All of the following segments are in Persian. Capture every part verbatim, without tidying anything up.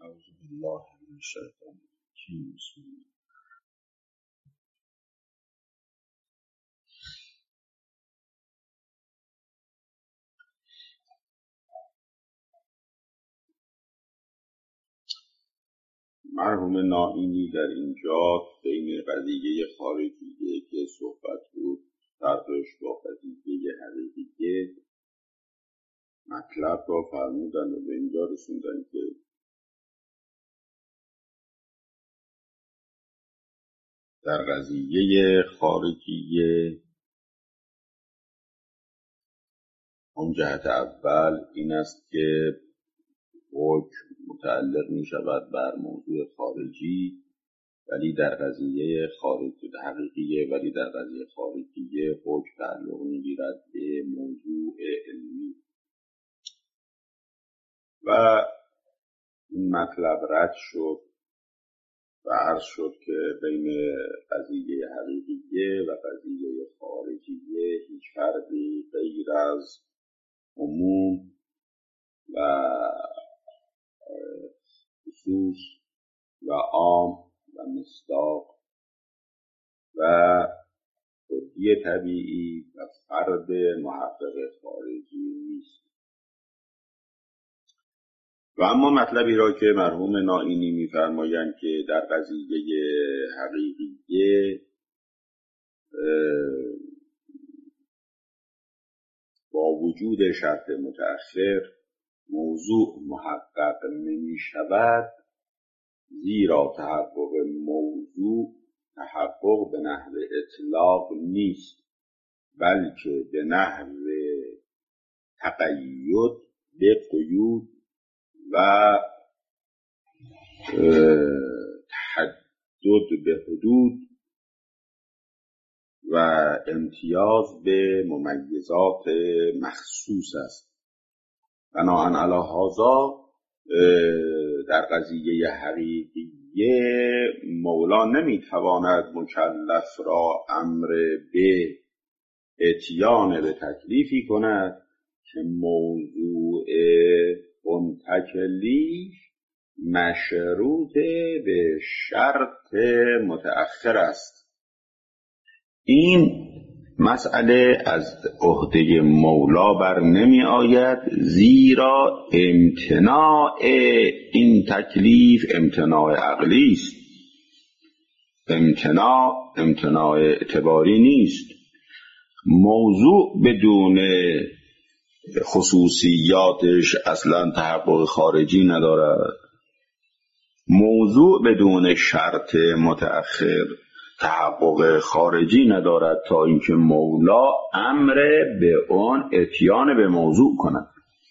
اعوذ بالله من الشیطان الرجیم. بسم الله. مرحوم نائینی در اینجا بین قضیه خارجیه که صحبت بود فرقش با قضیه حقیقیه مطلب را فرمودن و به اینجا رسوندن که در قضیه خارجیه اون جهت اول این است که حکم متعلق می شود بر موضوع خارجی، ولی در قضیه خارج حقیقیه ولی در قضیه خارجیه حکم تعلق می گیرد به موضوع علمی و این مطلب رد شد و عرض شد که بین قضیه حقیقیه و قضیه خارجیه هیچ فرقی غیر از عموم و خصوص و عام و مصداق و خودی طبیعی و فرد محقق خارجی نیست. و اما مطلبی را که مرحوم نائینی می‌فرمایند که در قضیه حقیقیه با وجود شرط متأخر موضوع محقق نمی شود، زیرا تحقق موضوع تحقق به نحو اطلاق نیست، بلکه به نحو تقید به قیود و تحدد به حدود و امتیاز به ممیزات مخصوص است. بناهن علی هذا در قضیه حقیقیه مولا نمیتواند مکلف را امر به اتیان به تکلیفی کند که موضوع اون تکلیف مشروط به شرط متأخر است. این مسئله از عهده مولا بر نمی آید، زیرا امتناع این تکلیف امتناع عقلی است، امتناع امتناع اعتباری نیست. موضوع بدون خصوصیاتش اصلا تحقق خارجی ندارد. موضوع بدون شرط متأخر تحقق خارجی ندارد تا اینکه مولا امر به آن اتیان به موضوع کند.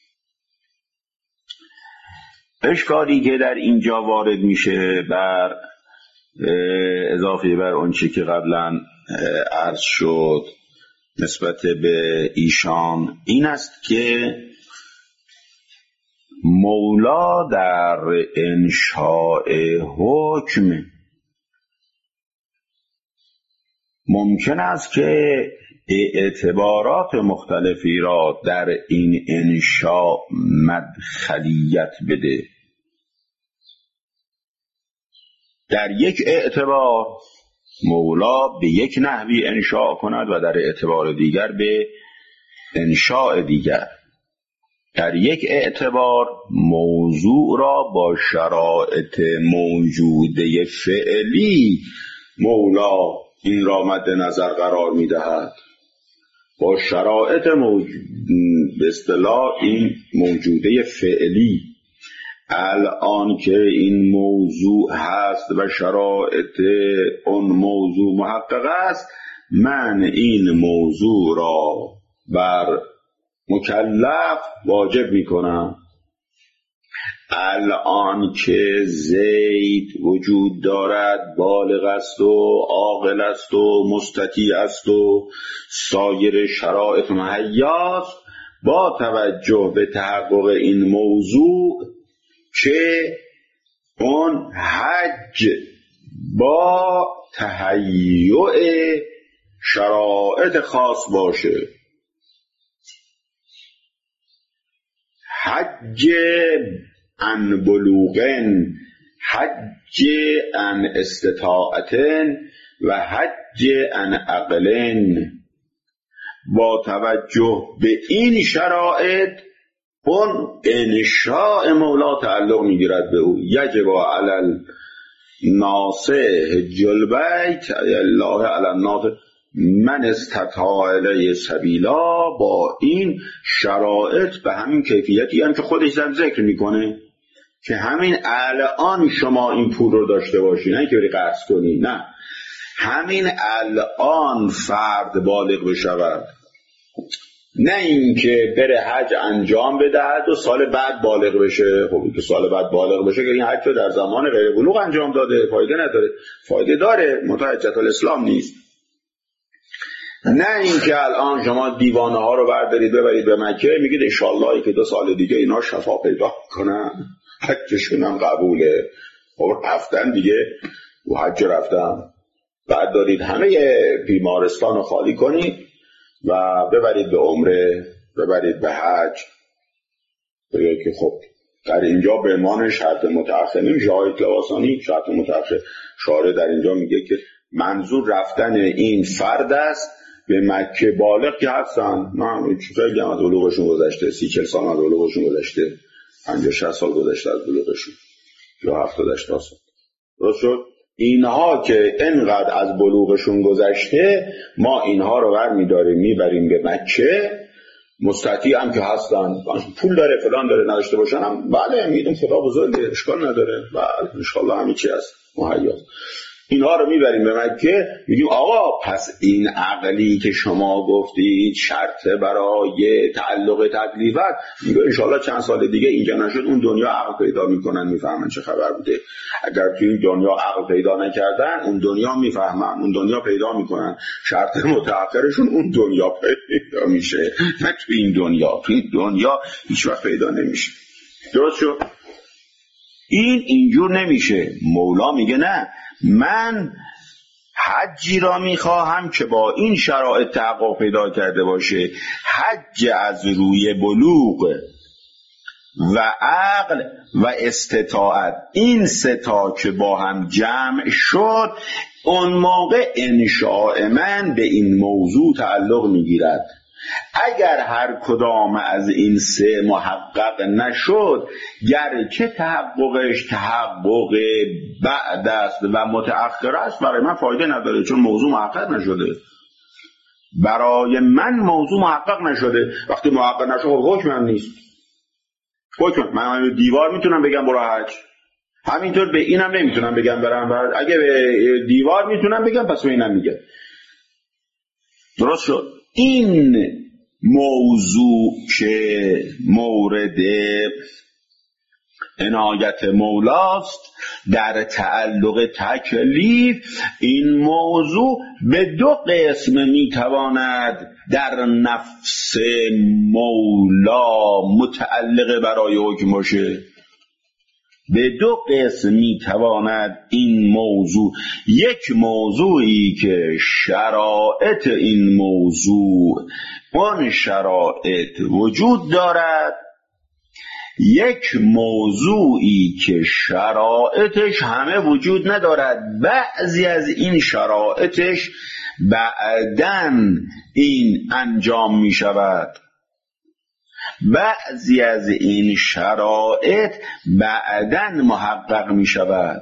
اشکالی که در اینجا وارد میشه بر اضافه بر اون چی که قبلا عرض شد نسبت به ایشان این است که مولا در انشاء حکم ممکن است که اعتبارات مختلفی را در این انشاء مدخلیت بده. در یک اعتبار مولا به یک نحوی انشاء کند و در اعتبار دیگر به انشاء دیگر. در یک اعتبار موضوع را با شرایط موجوده فعلی مولا این را مد نظر قرار می دهد. با شرایط موج... به اصطلاح این موجوده فعلی الان که این موضوع هست و شرایط اون موضوع محقق است، من این موضوع را بر مکلف واجب می کنم. الان که زید وجود دارد، بالغ است و عاقل است و مستطیع است و سایر شرایط مهیاست، با توجه به تحقق این موضوع که اون حج با تهیع شرایط خاص باشه. حج عن بلوغن، حج عن استطاعتن و حج عن عقلن. با توجه به این شرایط اون انشاء مولا تعلق میگیرد به او. یجب علی الناصح حج البیت الله علی الناصح من استطاع الیه سبیلا. با این شرایط به همین کیفیتی هم که خودش هم ذکر میکنه که همین الان شما این پول رو داشته باشی، نه که بری قرض کنی، نه همین الان فرد بالغ بشود، نه اینکه بره حج انجام بدهد و سال بعد بالغ بشه. خب که سال بعد بالغ بشه که این حج رو در زمان غیر بلوغ انجام داده، فایده نداره. فایده داره، منتها حجت الاسلام نیست. نه اینکه الان شما دیوانه ها رو بردارید ببرید به مکه، میگید ان شاءالله که دو سال دیگه اینا شفا پیدا کنن، حجشون هم قبوله. خب رفتن دیگه و حج رفتن، بعد دارید همه بیمارستان رو خالی کنید و ببرید به عمره، ببرید به حج. بگید که خب در اینجا به عنوان شرط متأخر نمیشه. آیت لواسانی شرط متأخر شارع در اینجا میگه که منظور رفتن این فرد است به مکه بالغ که هستن. من خیلی هم از بلوغشون گذشته، سی چل سال از بلوغشون گذشته، پنجاه شصت سال گذشته از بلوغشون، یا هفتاد هشتاد سال. درست شد؟ اینها که انقدر از بلوغشون گذشته، ما اینها رو برمی داریم میبریم به مکه. مستطیع هم که هستن، پول داره فلان داره، نداشته باشن هم بله میدون خدا بزرگه، اشکال نداره، بله انشالله همین چی هست مهیاست. اینها رو میبریم به مکه، میگیم آقا پس این عقلی که شما گفتید شرط برای تعلق تکلیفت، میگه انشالله چند سال دیگه اینجا نشد اون دنیا عقل پیدا میکنن، میفهمن چه خبر بوده. اگر تو این دنیا عقل پیدا نکردن اون دنیا میفهمن، اون دنیا پیدا میکنن. شرط متأخرشون اون دنیا پیدا میشه، نه تو این دنیا. تو این دنیا هیچ وقت پیدا نمیشه. درست شد؟ این اینجور نمیشه. مولا میگه نه، من حجی را میخواهم که با این شرایط تحقق پیدا کرده باشه. حج از روی بلوغ و عقل و استطاعت، این ستا که با هم جمع شد، اون موقع انشاء من به این موضوع تعلق میگیرد. اگر هر کدام از این سه محقق نشد، گرچه تحققش تحقق بعد است و متأخر است، برای من فایده نداره، چون موضوع محقق نشده. برای من موضوع محقق نشده. وقتی محقق نشده حکم هم نیست. حکم من دیوار میتونم بگم برو حج، همینطور به اینم نمیتونم بگم برم بعد. اگه به دیوار میتونم بگم پس به اینم میگم. درست شد؟ این موضوع که مورد عنایت مولاست در تعلق تکلیف، این موضوع به دو قسم میتواند در نفس مولا متعلق برای حکم باشه. به دو قسم میتواند این موضوع، یک موضوعی که شرایط این موضوع اون شرایط وجود دارد، یک موضوعی که شرایطش همه وجود ندارد، بعضی از این شرایطش بعدن این انجام می شود، بعضی از این شرایط بعدن محقق می شود.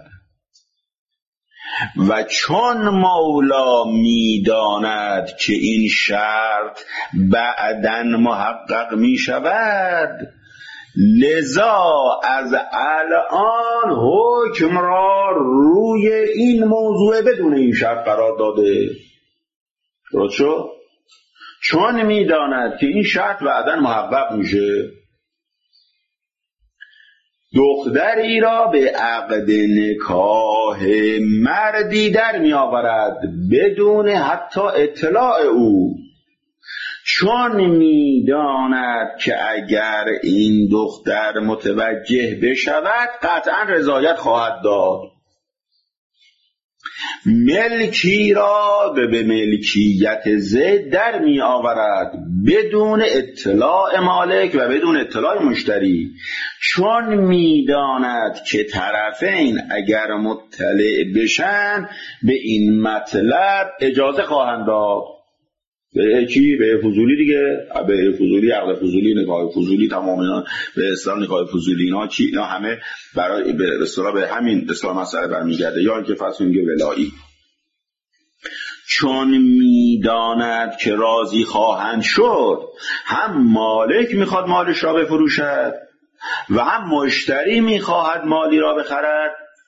و چون مولا می داند که این شرط بعدن محقق می شود، لذا از الان حکم را روی این موضوع بدون این شرط قرار داده. درست شد؟ چون میداند که این شرط بعداً محقق میشه، دختری را به عقد نکاح مردی در میآورد بدون حتی اطلاع او، چون میداند که اگر این دختر متوجه بشود قطعا رضایت خواهد داد. ملکی را به به ملکیت زید در می آورد بدون اطلاع مالک و بدون اطلاع مشتری، چون می داند که طرفین اگر مطلع بشن به این مطلب اجازه خواهند داد. به کی؟ به فضولی دیگه، به فضولی، عقد فضولی، نکاح فضولی، تمام اینا به اصطلاح نکاح فضولی، اینا چی؟ اینا همه برای به اصطلاح به همین اصطلاح مسئله برمیگرده. یا اینکه فصل میگه ولایی، چون میداند که راضی خواهند شد، هم مالک میخواد مالش را بفروشد و هم مشتری میخواهد مالی را بخرد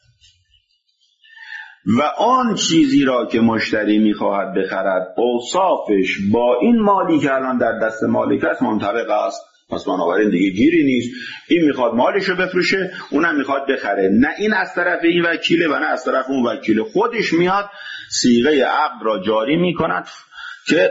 و آن چیزی را که مشتری میخواهد بخرد اوصافش با این مالی که الان در دست مالک است منطبق است. پس بنابراین دیگه گیری نیست، این میخواد مالش رو بفروشه، اونم میخواد بخره، نه این از طرف این وکیله و نه از طرف اون وکیله، خودش میاد صیغه عقد را جاری میکند که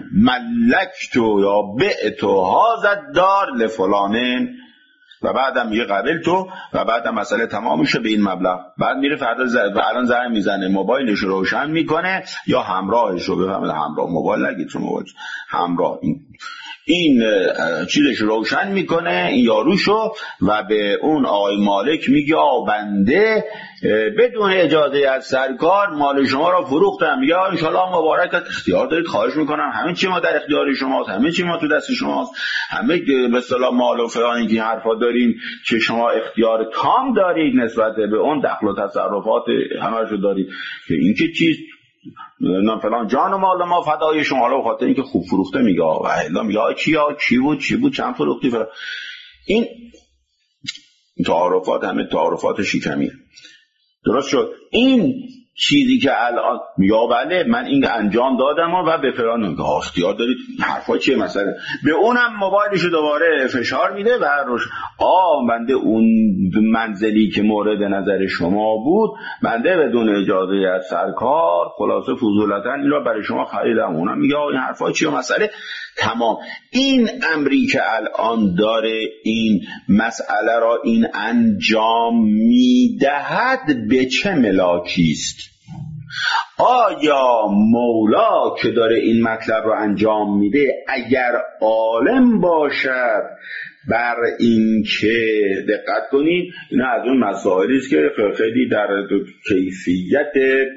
ملکتو یا بعتو هذا الدار لفلانین، و بعدم میگه قبل تو، و بعدم مسئله تمام میشه به این مبلغ. بعد میره فردا ز... و الان زنگ میزنه، موبایلش رو روشن میکنه یا همراهش رو، بفهمید همراه، موبایل نگید چون موبایل همراه، این این چیزش روشن میکنه این یاروشو و به اون آقای مالک میگه آ بنده بدون اجازه از سرکار مال شما را فروختم. میگه ان شاء الله مبارک، اختیار دارید، خواهش میکنم، همه چی ما در اختیار شماست، همه چی ما تو دست شماست، همه به اصطلاح مال و فلان این حرفا دارین که شما اختیار تام دارید نسبت به اون، دخل و تصرفات همه‌شو دارید، که این که چیز نه فلان جان و مال ما فدای شما، حالا بخاطر اینکه خوب فروخته میگه و الا میگه کیا چی بود چی بود چند فروختی فلان. این تعارفات همه تعارفات شیکمی. درست شد؟ این چیزی که الان یا بله من این انجام دادم و به فلان میگه اختیار دارید، حرفا چیه مثلا، به اونم موبایلشو دوباره فشار میده و روش آ بنده اون منزلی که مورد نظر شما بود بنده بدون اجازه از سرکار خلاصه فضولتا این را برای شما خریدم. اونم میگه این حرفا چیه مسئله تمام. این امری که الان داره این مسئله را این انجام میدهد به چه ملاکی است؟ آیا مولا که داره این مطلب رو انجام میده اگر عالم باشد بر این که دقت کنید این از اون مسائلی است که خیلی در کیفیت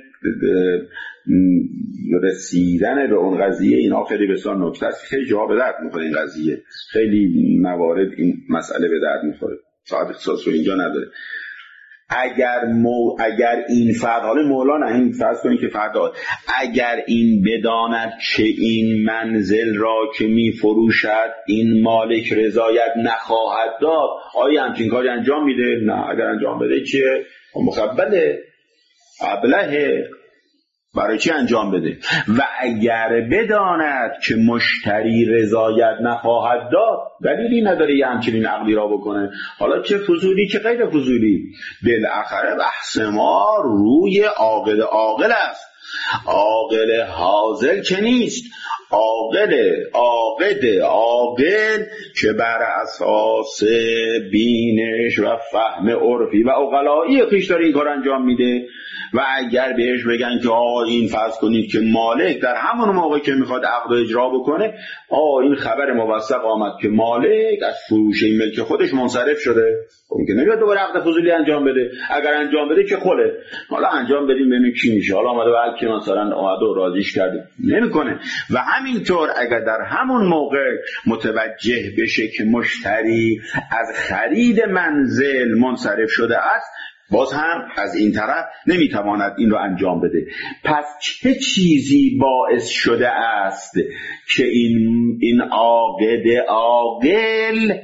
رسیدن به اون قضیه اینا خیلی بسیار نکته است، خیلی جواب به درد میخوره این قضیه، خیلی موارد این مسئله به درد میخوره، ساعت اختصاص رو اینجا نداره. اگر مو اگر این فرد، حالا مولا نه این فرض کنید که فرد اگر این بداند که این منزل را که می فروشد این مالک رضایت نخواهد داد، آیا همچین کاری انجام میده؟ نه. اگر انجام بده چیه؟ مخبله ابلهه، برای چی انجام بده؟ و اگر بداند که مشتری رضایت نخواهد داد دلیلی نداره یه همچنین عقدی را بکنه. حالا چه فضولی چه غیر فضولی، بالاخره بحث ما روی عاقل عاقل است، عاقل حاضر که نیست، عاقل عاقد عاقل که بر اساس بینش و فهم عرفی و عقلایی خویش داره این کار انجام میده. و اگر بهش بگن که آه این فرض کنید که مالک در همون موقع که میخواد عقد اجرا بکنه آه این خبر موثق آمد که مالک از فروش این ملک خودش منصرف شده، اون که نمیاد دوباره عقد فضولی انجام بده. اگر انجام بده که خله، حالا انجام بدیم ببینیم چی میشه، حالا اومده بعد که مثلا اومده و راضیش کرده نمیکنه. و همینطور اگر در همون موقع متوجه بشه که مشتری از خرید منزل منصرف شده است باز هم از این طرف نمیتواند این رو انجام بده. پس چه چیزی باعث شده است که این این عاقد عاقل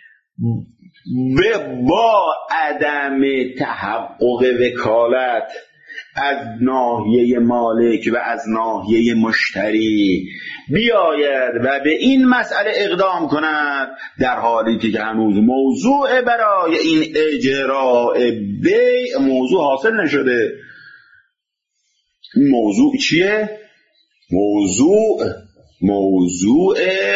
با عدم تحقق وکالت از ناحیه مالک و از ناحیه مشتری بیاید و به این مسئله اقدام کند در حالی که هنوز موضوع برای این اجراء بیع موضوع حاصل نشده؟ موضوع چیه؟ موضوع موضوع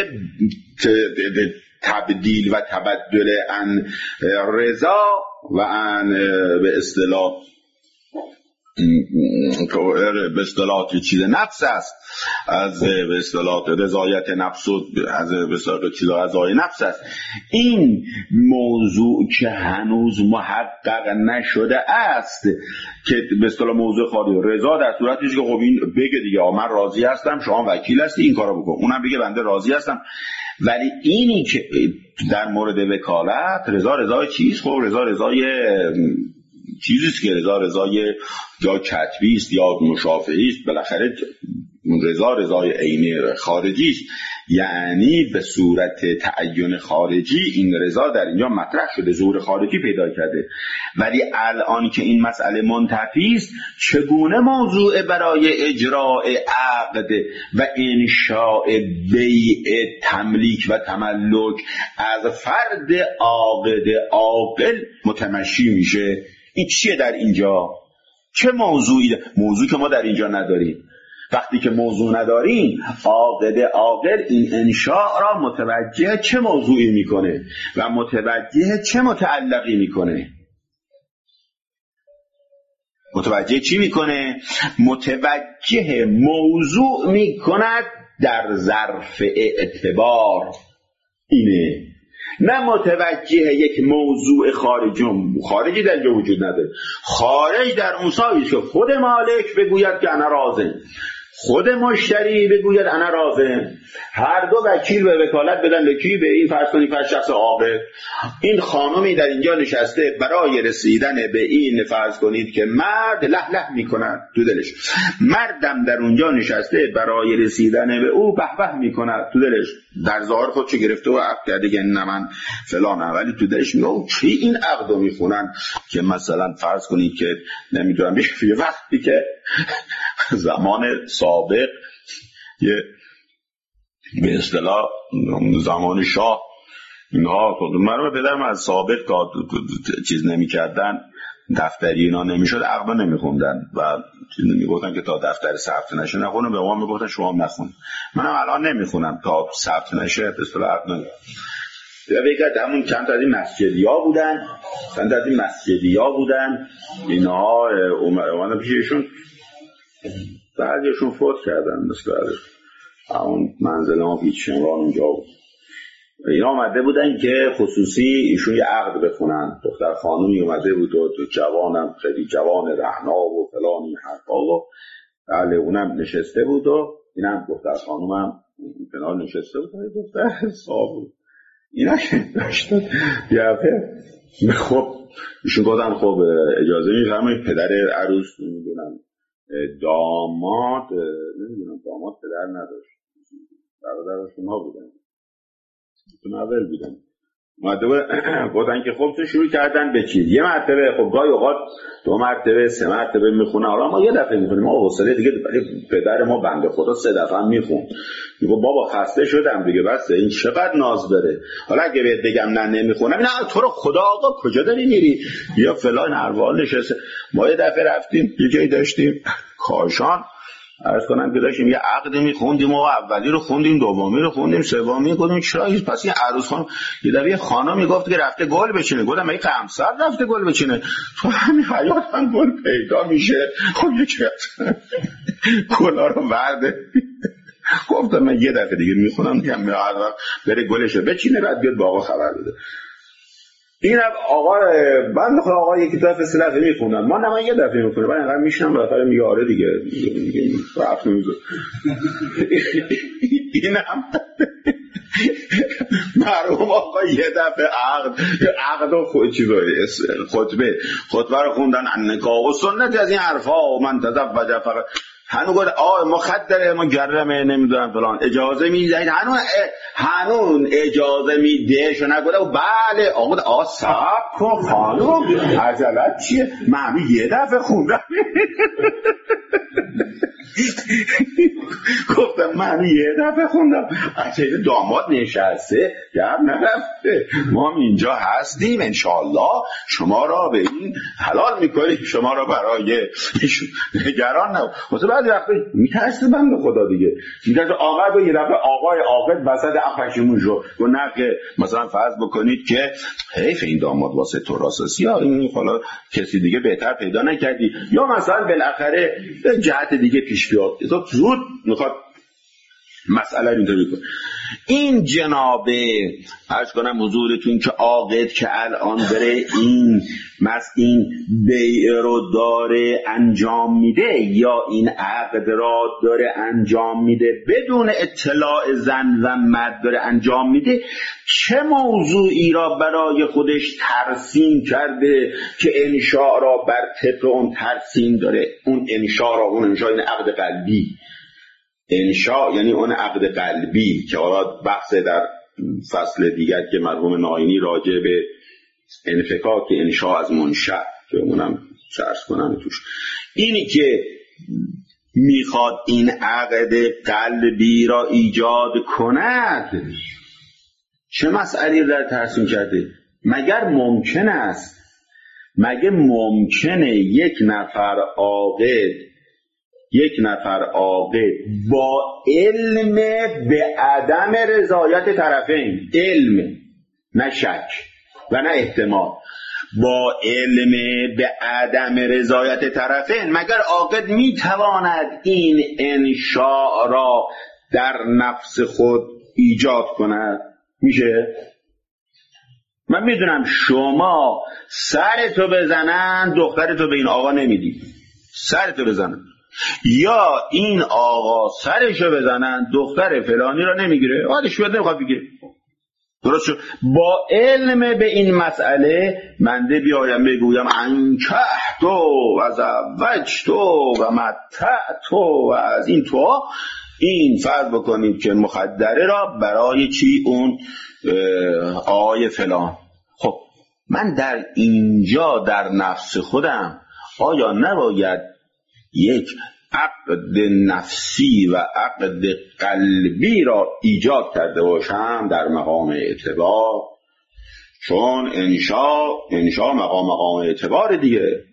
تبدیل و تبدل عن رضا و عن به اصطلاح به اصطلاح چیز نفس است، از به اصطلاح رضایت نفس و از به اصطلاح چیز رضای نفس است. این موضوع که هنوز محقق نشده است که به اصطلاح موضوع خالی رضا در صورتی که خب این بگه دیگه من راضی هستم، شما وکیل هستی این کارو بکن، اونم بگه بنده راضی هستم. ولی اینی که در مورد وکالت رضا رضای چیست؟ خب رضا رضای چیزیست که رضا رضای یا کتبی است یا مشافهی است، بالاخره رضا رضای عینی خارجی است، یعنی به صورت تعین خارجی این رضا در اینجا مطرح شده، ظهور خارجی پیدا کرده. ولی الان که این مسئله منتفی است، چگونه موضوع برای اجراء عقد و انشاء بیع تملیک و تملک از فرد عاقد عاقل متمشی میشه؟ این چیه در اینجا؟ چه موضوعی؟ موضوع که ما در اینجا نداریم. وقتی که موضوع نداریم، عاقد عاقل این انشاء را متوجه چه موضوعی میکنه و متوجه چه متعلقی میکنه؟ متوجه چی میکنه؟ متوجه موضوع میکند در ظرف اعتبار. اینه، نه متوجه یک موضوع خارجی. خارجی در اینجا وجود نداره. خارج در اون سایه که خود مالک بگوید که انا راضیم، خود مشتری بگوید انا راضیم، هر دو وکیل به وکالت بدن به کی؟ به این فرض کنید فرض شخص عاقل. این خانمی در اینجا نشسته برای رسیدن به این فرض کنید که مرد له له میکند تو دلش، مردم در اونجا نشسته برای رسیدن به او به به میکند تو دلش، در ظاهر خود چه گرفته و عقد کرده که نه من فلانم، ولی تو دلش میگه چی این عقدو میخونن که مثلا فرض کنید که نمیدونم یه وقتی که زمان سابق یه به اصطلاح زمان شاه اینها من به پدرم از سابق چیز نمی کردن، دفتری اینا نمیشد، عقدا نمی خوندن و میگفتن که تا دفتر ثبت نشه نخونم، به ما میگفتن شما نخون. منم الان نمیخونم تا ثبت نشه به اصطلاح عقد نمی. بگرد همون چند تا از این مسجدی ها بودن چند تا از این مسجدی ها بودن اینها اومدن پیششون، بعضیشون فوت کردن، مثل همون منزل ما پیچ شمران اونجا بود. اینا آمده بودن که خصوصی ایشون یه عقد بخونن. دختر خانومی اومده بود و جوانم خیلی جوان رهنا و فلانی حرفا و بله اونم نشسته بود و اینم دختر خانومم کنار نشسته بود و دختر صاحب بود. اینا که داشتن بیافه خب ایشون گفتن خب اجازه میفرمایید پدر عروس نمیدونم داماد نمیدونم داماد پدر نداشت، برادرشون ها بودن تو اول بودن مدوه گفتن که خب تو شروع کردن به چی؟ یه مرتبه خب گاهی اوقات دو مرتبه سه مرتبه میخونه، حالا ما یه دفعه میخونیم، ما حوصله دیگه پدر ما بنده خدا سه دفعه هم میخون. میگه بابا خسته شدم دیگه بس، این چقدر ناز داره. حالا اگه بهت بگم نه نمیخونم، نه تو رو خدا آقا کجا داری میری یا فلان اروال نشسته. ما یه دفعه رفتیم یه جایی داشتیم کاشان، عرض کنم که داشتیم یه عقد میخوندیم و اولی رو خوندیم، دومی رو خوندیم، سومی گفتیم چرا هیچ پس این عروس خانم یه دفعه خانم میگفت که رفته گل بچینه. گفتم این قمصر رفته گل بچینه؟ تو همین حیات هم گل پیدا میشه. خب یکی گلا رو برده. گفتم من یه دفعه دیگه میخونم میگم بره گلش بچینه بعد بیاد با آقا خبر بده. این آقا بند خدا آقا یکی دفعه سه دفعه میخونن، ما نه من یه دفعه میخونم، من اینقدر میشنم بالاخره میگه آره دیگه میگه رفت نمیذاره. این هم مرحوم آقا یه دفعه عقد عقد و خود چیزایی خطبه خطبه رو خوندن نکاح و سنت از این حرفا و من تزوج فقط هنو گفت آه ما خط داره ما گرمه نمیدونم فلان اجازه میدهید، هنون هنون اجازه میده شو نگوده و بله آقا آه سب کن خانم عجلت چیه من یه دفعه خوندم. گفتم من یه دفعه خوندم اچه داماد نشسته گر نرفته، ما اینجا هستیم انشالله شما را به این حلال میکنیم، شما را برای نگران نبود. مثلا بعضی وقتا میترسه بنده خدا دیگه، میترسه آقا به یه دفعه آقای عاقل وسط اپشمون شو و نقه مثلا فرض بکنید که حیف این داماد واسه تو راست یا این حالا کسی دیگه بهتر پیدا نکردی، یا مثلا بالاخره به جهت دیگه پیش بیاد تو زود میخواد مسئله اینطوری کنه. این جنابه عرض کنم حضورتون که عاقد که الان داره این مس این بیع رو داره انجام میده یا این عقد را داره انجام میده بدون اطلاع زن و مرد داره انجام میده، چه موضوعی را برای خودش ترسیم کرده که انشاء را بر طبق اون ترسیم داره؟ اون انشاء را، اون انشاء این عقد قلبی، انشاء یعنی اون عقد قلبی که حالا بحث در فصل دیگر که مرحوم ناینی راجع به انفکاک انشاء از منشأ که اونم شرح کنم توش، اینی که میخواد این عقد قلبی را ایجاد کند چه مسئله در ترسیم کرده؟ مگر ممکن است مگه ممکنه یک نفر عاقد یک نفر عاقد با علم به عدم رضایت طرفین، علم نه شک و نه احتمال، با علم به عدم رضایت طرفین مگر عاقد میتواند این انشاء را در نفس خود ایجاد کند؟ میشه؟ من میدونم شما سرتو بزنن دخترتو به این آقا نمیدی، سرتو بزنن، یا این آقا سرشو بزنن دختر فلانی را نمیگیره، آدش بیاد نمیخواد بگیره. درست شد؟ با علم به این مسئله منده بیایم بگویم انکه تو و زوج تو و متع تو و از این تو، این فرض بکنید که مخدره را برای چی اون آقای فلان. خب من در اینجا در نفس خودم آیا نباید یک عقد نفسی و عقد قلبی را ایجاد کرده باشم در مقام اعتبار؟ چون انشاء انشاء مقام مقام اعتبار دیگه،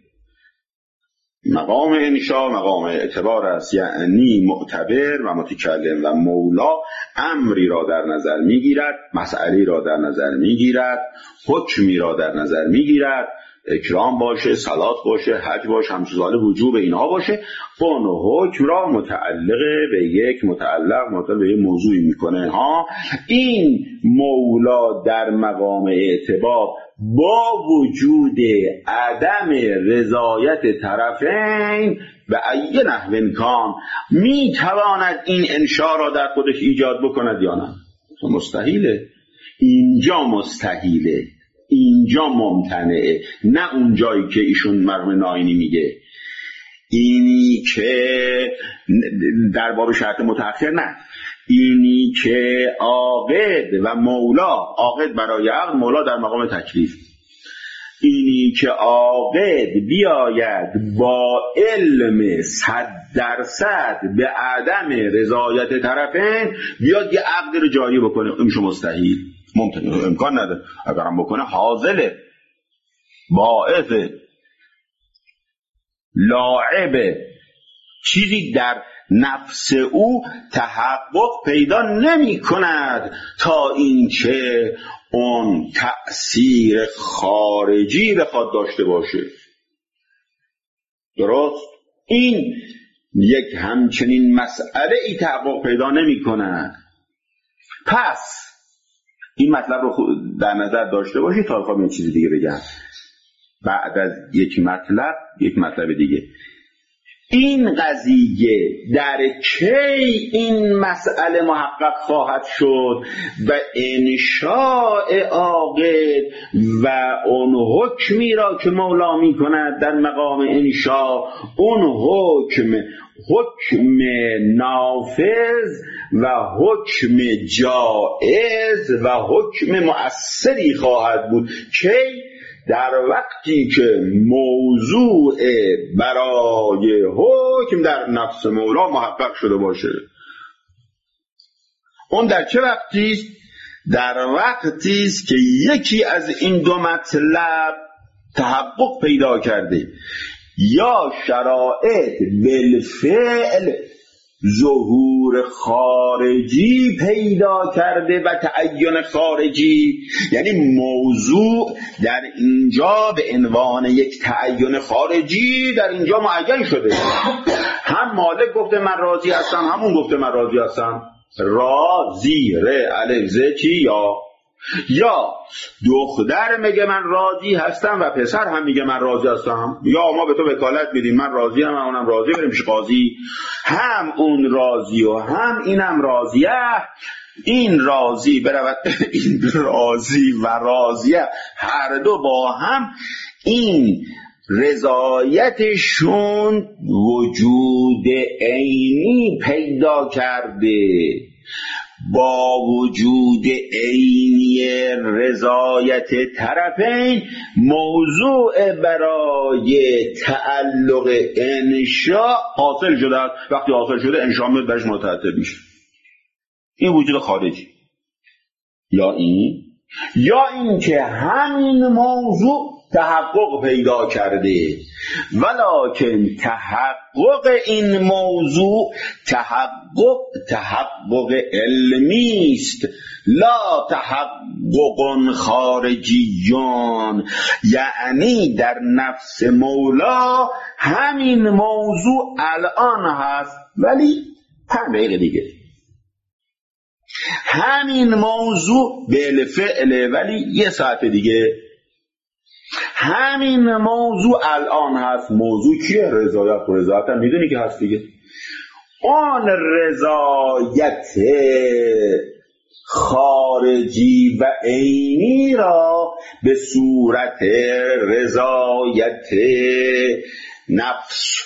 مقام انشاء مقام اعتبار است، یعنی معتبر و متکلم و مولا امری را در نظر میگیرد، مسئله را در نظر میگیرد، حکمی را در نظر میگیرد، اکرام باشه، صلات باشه، حج باشه، همچنان وجوب اینها باشه، اون حکم را متعلق به یک متعلق متعلق به یک موضوعی میکنه. ها این مولا در مقام اعتبار با وجود عدم رضایت طرفین به ای نحو امکان میتواند این انشاء را در خودش ایجاد بکند یا نه؟ مستحیله. اینجا مستحیله، اینجا ممتنعه، نه اون جایی که ایشون مرحوم ناینی میگه. اینی که در باب شرط متأخر، نه، اینی که عاقد و مولا، عاقد برای عقد، مولا در مقام تکلیف، اینی که عاقد بیاید با علم صد درصد به عدم رضایت طرفین بیاد یه عقد رو جاری بکنه، این شو مستحیل، ممکن امکان نداره. اگرم بکنه حاضله، باعث لاعب، چیزی در نفس او تحقق پیدا نمی کند تا اینکه اون تأثیر خارجی بخواد داشته باشه. درست؟ این یک همچنین مسئله ای تحقق پیدا نمی کند. پس این مطلب رو در نظر داشته باشید تا بخوام یه چیز دیگه بگم. بعد از یک مطلب یک مطلب دیگه. این قضیه در کی این مسئله محقق خواهد شد و انشاء عاقد و اون حکمی را که مولا می کند در مقام انشاء، اون حکم حکم نافذ و حکم جائز و حکم مؤثری خواهد بود که در وقتی که موضوع برای حکم در نفس مولا محقق شده باشه. اون در چه وقتی است؟ در وقتی است که یکی از این دو مطلب تحقق پیدا کرده، یا شرایط بالفعل ظهور خارجی پیدا کرده و تعین خارجی، یعنی موضوع در اینجا به عنوان یک تعین خارجی در اینجا معین شده. هم مالک گفته من راضی هستم، همون گفته من راضی هستم. راضی ر الف ز چی یا یا دختر میگه من راضی هستم و پسر هم میگه من راضی هستم، یا ما به تو وکالت میدیم من راضی هم اونم راضی، بریم پیش قاضی، هم اون راضی و هم اینم راضیه، این راضی برود این راضی و راضیه، هر دو با هم این رضایتشون وجود عینی پیدا کرده. با وجود عینی رضایت طرفین موضوع برای تعلق انشاء حاصل شده است. وقتی حاصل شده انشاء میاد برش مترتب میشه. این وجود خارجی. یا این یا این که همین موضوع تحقق پیدا کرده، ولکن تحقق این موضوع تحقق تحقق علمی است، لا تحقق خارجیون، یعنی در نفس مولا همین موضوع الان هست ولی پنج دقیقه دیگه، همین موضوع بالفعله ولی یه ساعت دیگه، همین موضوع الان هست. موضوع چیه؟ رضایت. و رضایت هم میدونی که هست دیگه. آن رضایت خارجی و عینی را به صورت رضایت نفس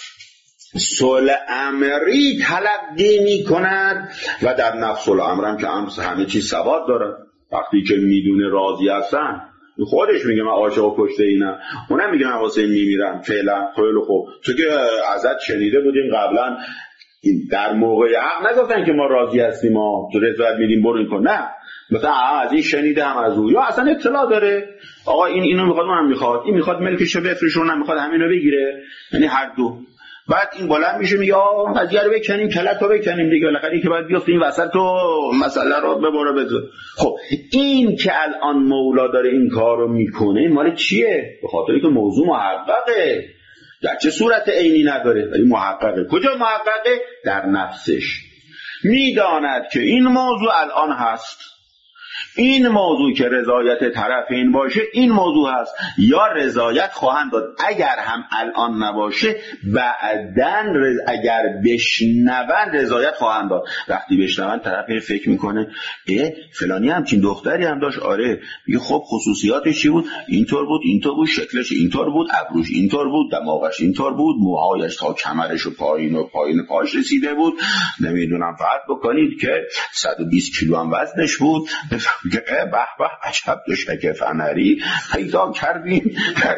الامری تلقی می کند و در نفس الامر هم که همه چیز ثبات داره. وقتی که میدونه راضی هستن، خودش میگه من عاشق و کشته اینم، اونم میگه من واسه این میمیرم فعلا. خیلی خوب، چون که ازت شنیده بودیم قبلا در موقع عقد نگفتن که ما راضی هستیم ما تو رضایت میدیم برو این کن، نه مثلا از این شنیده هم از اون، یا اصلا اطلاع داره آقا این اینو میخواد اونم میخواد، این میخواد ملکشو بفروشه اونم میخواد همینو بگیره، یعنی هر دو. بعد این بلند میشه میگه آقا قضیه رو بکنیم، کلک رو بکنیم دیگه، بالاخره که باید بیفته این وسط تو مسئله رو ببره بذار. خب این که الان مولا داره این کار رو میکنه این مال چیه؟ به خاطری که موضوع محققه، در چه صورت عینی نداره ولی محققه. کجا محققه؟ در نفسش میداند که این موضوع الان هست، این موضوع که رضایت طرفین باشه این موضوع هست، یا رضایت خواهند داد. اگر هم الان نباشه بعدن رز... اگر بشنون رضایت خواهند داد. وقتی بشنون طرفین فکر میکنه اه فلانی همچین دختری هم داشت، آره میگه خب خصوصیاتش چی بود؟ اینطور بود، اینطور بود، شکلش اینطور بود، ابروش اینطور بود، دماغش اینطور بود، موهایش تا کمرش و پایین و پایین پاش رسیده بود، نمیدونم فرض بکنید که صد و بیست کیلو هم وزنش بود. میگه به به عجب دوشک فنری پیدا کردیم،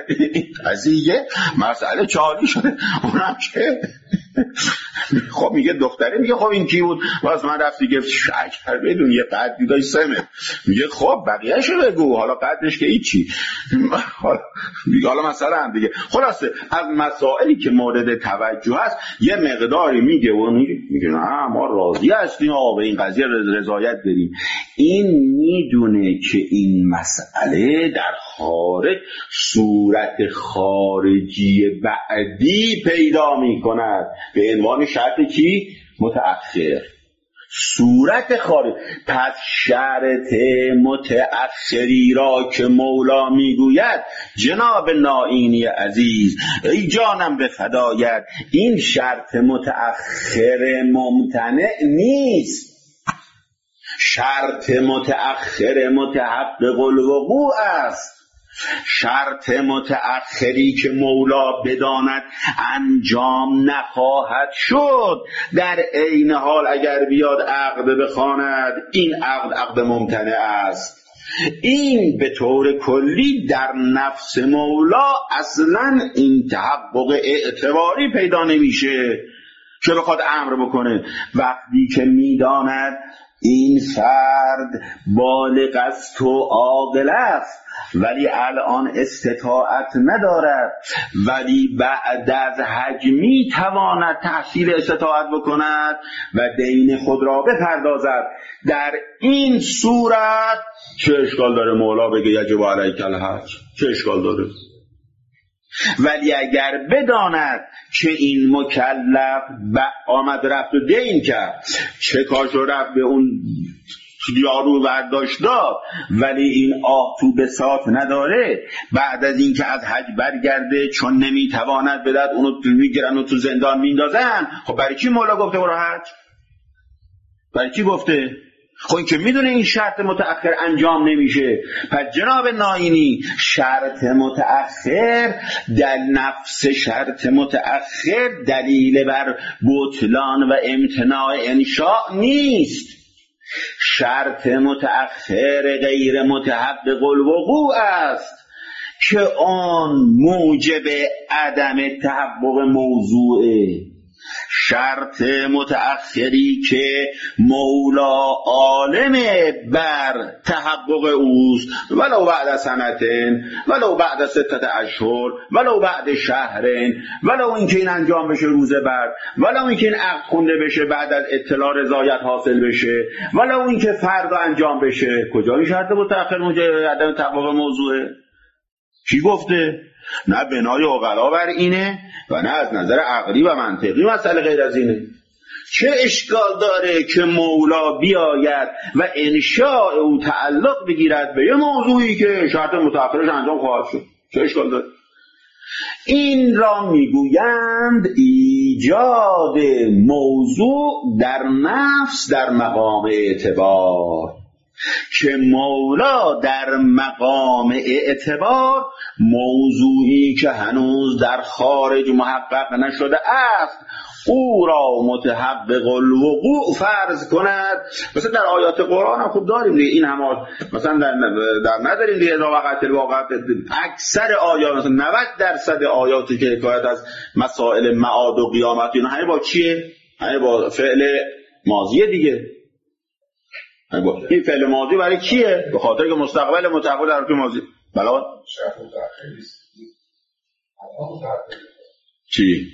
قضیه مسئله چالی شده. اونم که خب میگه دختره، میگه خب این کی بود؟ باز من رفت دیگه شکر بدون یه قدری داشت سمه، میگه خب بقیه‌شو بگو، حالا قدرش که هیچی. میگه حالا مثلا هم دیگه خلاصه از مسائلی که مورد توجه هست یه مقداری میگه و میگه نه ما راضی هستیم آقا به این قضیه رضایت داریم. این میدونه که این مسئله در خارج صورت خارجی بعدی پیدا میکند به عنوان شرط کی؟ متأخر. صورت خارج. پس شرط متأخری را که مولا میگوید جناب نائینی عزیز ای جانم به فدایت، این شرط متأخر ممتنع نیست، شرط متأخر متحقق الوقوع است. شرط متأخری که مولا بداند انجام نخواهد شد، در عین حال اگر بیاد عقد بخواند این عقد عقد ممتنع است. این به طور کلی در نفس مولا اصلا این تحقق اعتباری پیدا نمیشه که بخواد امر بکنه. وقتی که میداند این فرد بالغ است و عاقل است ولی الان استطاعت ندارد، ولی بعد از حج می تواند تحصیل استطاعت بکند و دین خود را بپردازد. در این صورت چه اشکال داره مولا بگه یجب علیک الحج؟ چه اشکال داره؟ ولی اگر بداند که این مکلف آمد رفت و دین کرد، چه کاش رو رفت به اون یارو برداشت داد، ولی این آه تو بساط نداره، بعد از این که از حج برگرده چون نمیتواند بدد اونو میگیرن و تو زندان میندازن. خب برای چی مولا گفته برو حج؟ برای چی گفته؟ خب این که میدونه این شرط متأخر انجام نمیشه. پس جناب ناینی شرط متأخر در نفس شرط متأخر دلیل بر بطلان و امتناع انشاء نیست. شرط متأخر غیر متحقق الوقوع است که آن موجب عدم تحقق موضوعه. شرط متأخری که مولا عالم بر تحقق اوست، ولو بعد سنتین، ولو بعد ستت اشهر، ولو بعد شهرین، ولو اینکه این انجام بشه روز بعد، ولو اینکه این عقد خونده بشه بعد از اطلاع رضایت حاصل بشه، ولو اینکه فردا انجام بشه. کجا این شرط متأخر موجب عدم تحقق موضوعه؟ کی گفته؟ نه بنای عقلا بر اینه و نه از نظر عقلی و منطقی مسئله غیر از اینه. چه اشکال داره که مولا بیاید و انشاء او تعلق بگیرد به یه موضوعی که شرط متأخرش انجام خواهد شد؟ چه اشکال داره؟ این را میگویند ایجاد موضوع در نفس در مقام اعتبار، که مولا در مقام اعتبار موضوعی که هنوز در خارج محقق نشده است او را متحقق الوقوع فرض کند. مثلا در آیات قرآن هم خوب داریم دیگه این هم، مثلا در, در نداریم دیگه اذا وقعت الواقعه. اکثر آیات مثلا نود درصد آیاتی که حکایت از مسائل معاد و قیامت اینا همه با چیه؟ همه با فعل ماضیه دیگه. این فعل ماضی برای کیه؟ به خاطر که مستقبل متحول در ماضی. بلا چی؟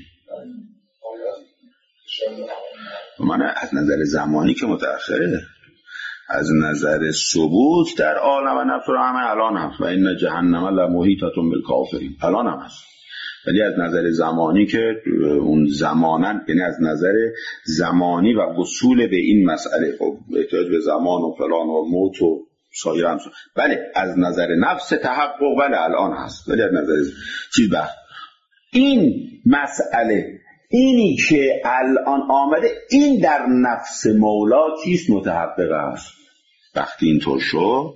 من از نظر زمانی که متأخره، از نظر ثبوت در عالم و نفس و همه الان هست و این جهنم لمحیطة بالکافرین الان هم هست، ولی از نظر زمانی که اون زمانن، یعنی از نظر زمانی و وصول به این مسئله احتیاج به زمان و فلان و موت و سایر هم، بله از نظر نفس تحقق بله الان هست، ولی از نظر چیز بخت این مسئله اینی که الان آمده این در نفس مولا چیست متحقق است. وقتی اینطور شد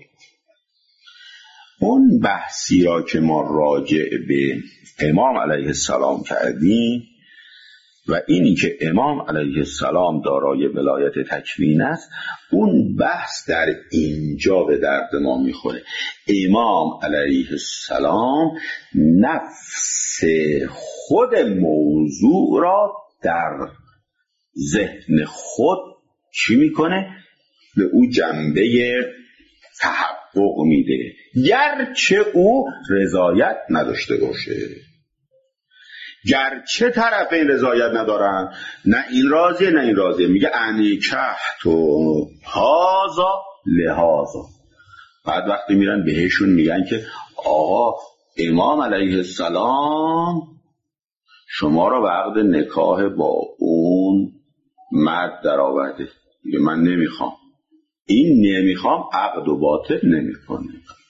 اون بحثی را که ما راجع به امام علیه السلام کردیم و اینی که امام علیه السلام دارای ولایت تکوین است، اون بحث در اینجا به درد ما میخوره. امام علیه السلام نفس خود موضوع را در ذهن خود چی میکنه؟ به او جنبه تحقق میده، گرچه او رضایت نداشته باشه، گرچه طرفین رضایت ندارن، نه این راضیه نه این راضیه. میگه انکحت و هازا لهازا. بعد وقتی میرن بهشون میگن که آقا امام علیه السلام شما را به عقد نکاح با اون مرد در آورده، میگه من نمیخوام. این نمیخوام عقد و باطل نمیکنه،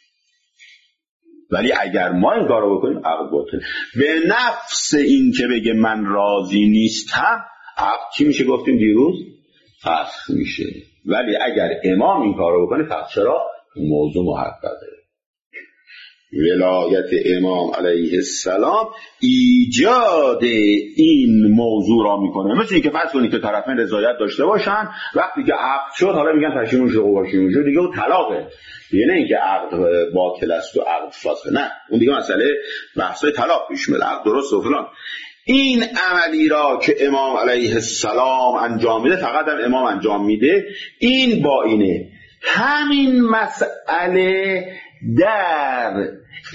ولی اگر ما این کار رو بکنیم عقد باطل. به نفس این که بگه من راضی نیستم عقد چی میشه؟ گفتیم دیروز فسخ میشه. ولی اگر امام این کار رو بکنه فسخ. چرا؟ موضوع محققه. ولایت امام علیه السلام ایجاد این موضوع را میکنه. مثل این که فرض کنید که طرفین رضایت داشته باشن، وقتی که عقد شد حالا میگن پشیمون شو باشیم شو دیگه، اون طلاقه دیگه، نه اینکه عقد باطل است و عقد فاسد، نه اون دیگه مسئله بحثای طلاق پیش میاد، عقد درست و فلان. این عملی را که امام علیه السلام انجام میده، فقط هم امام انجام میده، این با اینه. همین مسئله در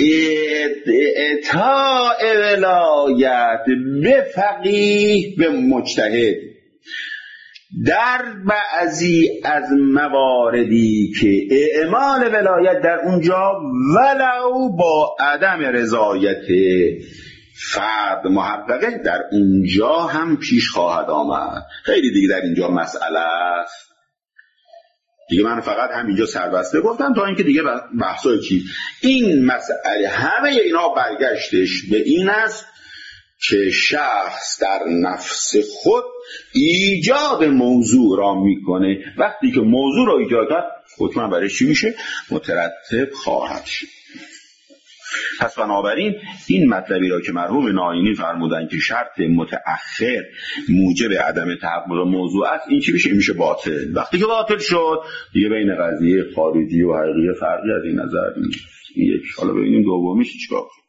اعطاء ولایت به فقیه به مجتهد در بعضی از مواردی که اعمال ولایت در اونجا ولو با عدم رضایت فرد محققه، در اونجا هم پیش خواهد آمد. خیلی دیگه در اینجا مسئله است دیگه. من فقط همینجا سربسته گفتم تا اینکه دیگه بحثای چی این مسئله همه اینا برگشتش به این است که شخص در نفس خود ایجاد موضوع را میکنه. وقتی که موضوع را ایجاد کرد، حتما برای چی میشه؟ مترتب خواهد شد. پس بنابراین این مطلبی را که مرحوم ناینی فرمودن که شرط متأخر موجب عدم تحقق موضوع است، این چی میشه؟ این میشه باطل. وقتی که باطل شد دیگه بین قضیه خارجی و حقیقی فرقی از این نظر نیست. یک. حالا ببینیم دومیش چیکار کنیم.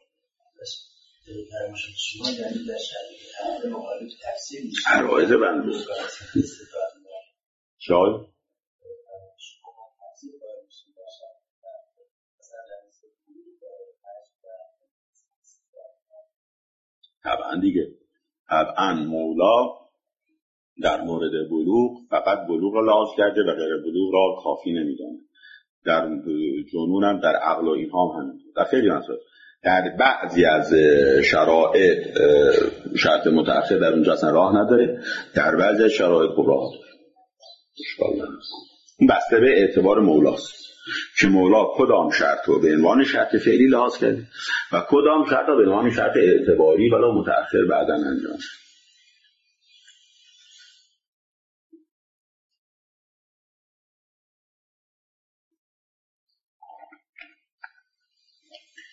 شما یعنی در شرایط مخالف تفسیر میشه عرایض بنده شاید طبعا دیگه طبعا مولا در مورد بلوغ فقط بلوغ را لحاظ کرده و غیر بلوغ را کافی نمیدانه. در جنون هم در عقل و اینها هم همینطور. در خیلی مسائل در بعضی از شرایط شرط متأخر در اونجا اصلا راه نداره، در بعضی از شرایط خب راه داره. اشکال نداره. این بسته به اعتبار مولاست که مولا کدام شرط رو به عنوان شرط فعلی لحاظ کرده و کدام شرط رو به عنوان شرط اعتباری ولی متأخر بعداً انجام.